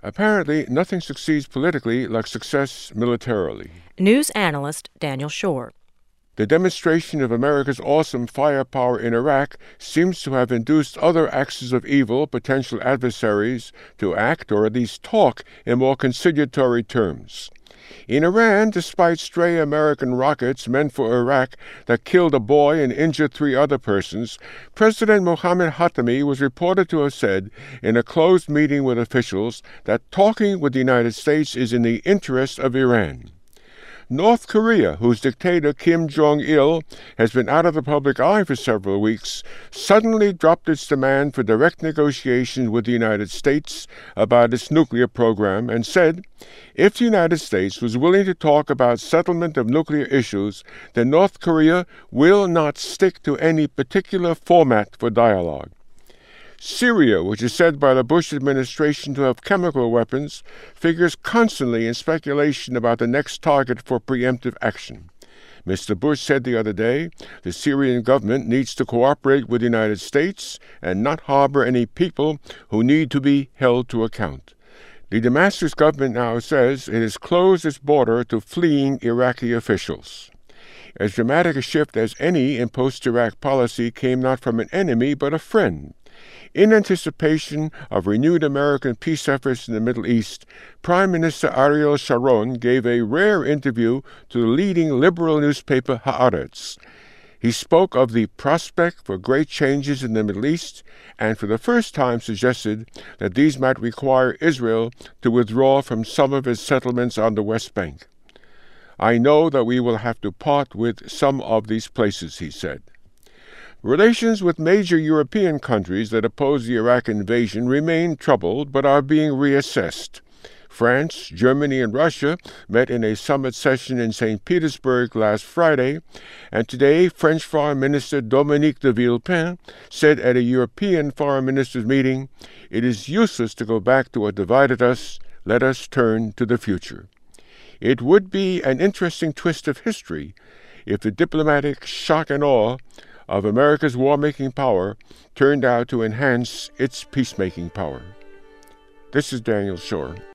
Apparently, nothing succeeds politically like success militarily. News analyst Daniel Shore. The demonstration of America's awesome firepower in Iraq seems to have induced other axes of evil, potential adversaries, to act or at least talk in more conciliatory terms. In Iran, despite stray American rockets meant for Iraq that killed a boy and injured 3 other persons, President Mohammad Khatami was reported to have said in a closed meeting with officials that talking with the United States is in the interest of Iran. North Korea, whose dictator Kim Jong-il has been out of the public eye for several weeks, suddenly dropped its demand for direct negotiations with the United States about its nuclear program and said, if the United States was willing to talk about settlement of nuclear issues, then North Korea will not stick to any particular format for dialogue. Syria, which is said by the Bush administration to have chemical weapons, figures constantly in speculation about the next target for preemptive action. Mr. Bush said the other day the Syrian government needs to cooperate with the United States and not harbor any people who need to be held to account. The Damascus government now says it has closed its border to fleeing Iraqi officials. As dramatic a shift as any in post-Iraq policy came not from an enemy but a friend. In anticipation of renewed American peace efforts in the Middle East, Prime Minister Ariel Sharon gave a rare interview to the leading liberal newspaper Haaretz. He spoke of the prospect for great changes in the Middle East and for the first time suggested that these might require Israel to withdraw from some of its settlements on the West Bank. I know that we will have to part with some of these places, he said. Relations with major European countries that oppose the Iraq invasion remain troubled but are being reassessed. France, Germany, and Russia met in a summit session in St. Petersburg last Friday, and today French Foreign Minister Dominique de Villepin said at a European foreign ministers' meeting, "It is useless to go back to what divided us. Let us turn to the future." It would be an interesting twist of history if the diplomatic shock and awe of America's war-making power turned out to enhance its peacemaking power. This is Daniel Shore.